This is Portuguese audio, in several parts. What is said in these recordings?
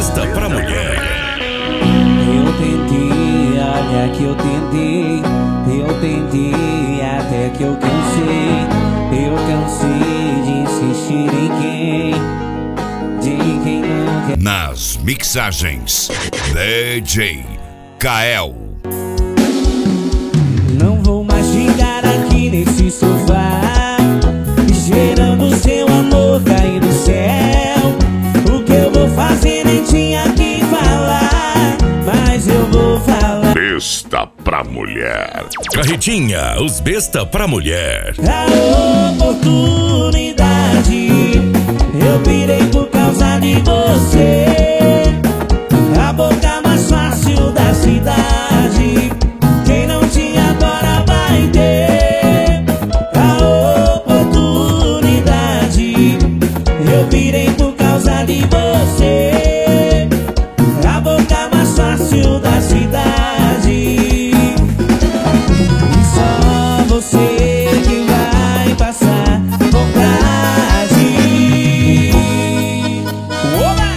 besta pra mulher. Eu tentei, olha que eu tentei. Eu tentei até que eu cansei. Eu cansei de insistir em quem não quer. Nas mixagens, DJ Kael. Não vou mais ficar aqui nesse sofá, esperando seu amor cair do céu. O que eu vou fazer nem tinha que falar, mas eu vou falar. Besta pra mulher. Carretinha, os besta pra mulher. A oportunidade eu pirei por causa de você. A boca mais fácil da cidade, quem não tinha agora vai ter. A oportunidade eu pirei por causa de você. A boca mais fácil da cidade, e só você que vai passar vontade. Oba!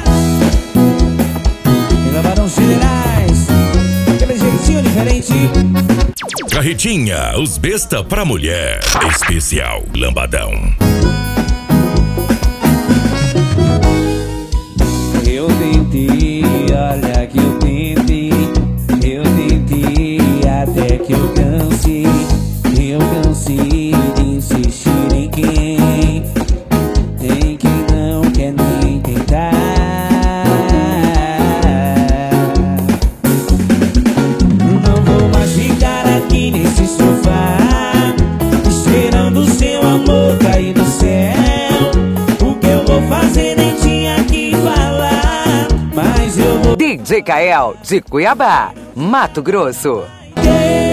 E Lavadão Generais, aquele jeitinho diferente. Carretinha, os besta pra mulher. Especial Lambadão. Eu tentei, olha que eu tentei. Eu tentei até que eu cansei. Eu cansei de insistir em quem não quer nem tentar. Não vou mais ficar aqui nesse sofá, esperando o seu amor cair do céu. O que eu vou fazer nem tinha que falar, mas eu vou DJ Kael de Cuiabá, Mato Grosso. ter.